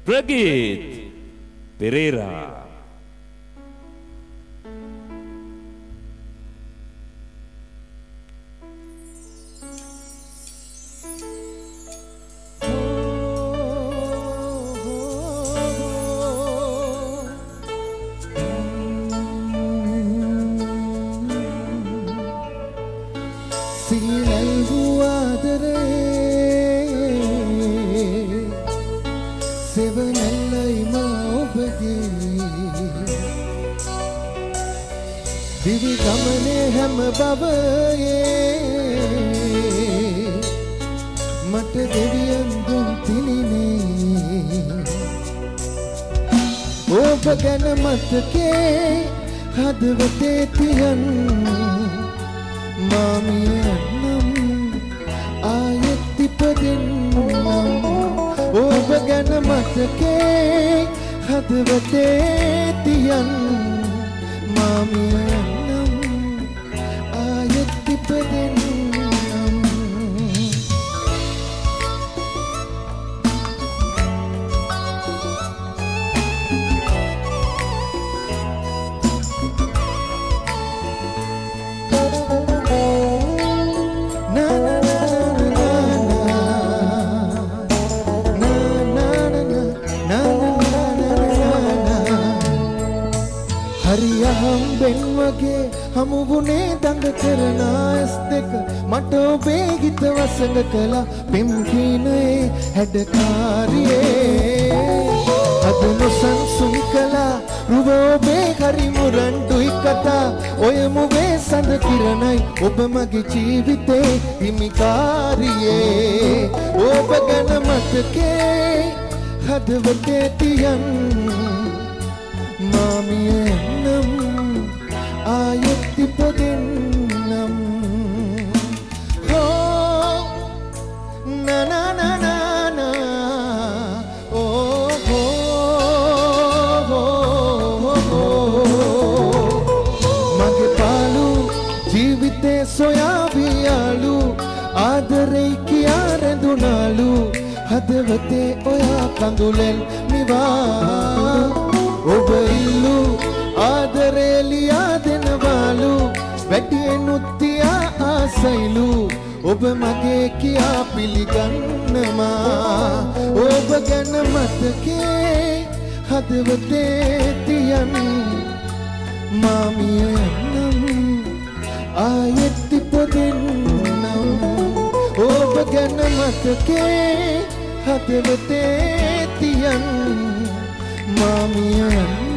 ප්‍රගීත් පෙරේරා. දිවි ගමනේ හැම බවයේ මට දෙවියන් දුන් තිලිනේ ඔබ ගැන මතකේ හදවතේ තියන් මාමියන්නම් ආයෙත් ඉපදෙන්නම් ඔබ ගැන මතකේ හදවතේ තියන් මාමියන්නම් ආයෙත් ඉපදෙන්නම් හම්බෙන් වගේ හමු වුණේ දඟ කරන ඇස් දෙක මට ඔබේ ගීත වසඟ කළා පෙම් කීනේ හැඩකාරියේ අද නොසන්සුන් කළා රුව ඔබේ හරි මුරණ්ඩුයි කතා ඔය මුවේ සඳ කිරණයි ඔබ මගේ ජීවිතේ හිමිකාරියේ ඔබ ගැන මතකේ හදවතේ තියන් මාමියන්නම් ආයෙත් ඉපදෙන්නම් oh na na na na na oh oh මගේ පාලු ජීවිතේ සොයා වියාලු ආදරේ කියා රැඳුනාලු හදවතේ ඔයා කඳුලෙන් නිවා ඔබ ඉල්ලු ආදරේ ලියා දෙනවාලු වැටියෙනුත් තියා ආසයිලු ඔබ මගේ කියා පිළිගන්නවා ඔබ ගැන මතකේ හදවතේ තියන් මාමියන්නම් ආයෙත් ඉපදෙන්නම් ඔබ ගැන මතකේ හදවතේ තියන් මාමියන්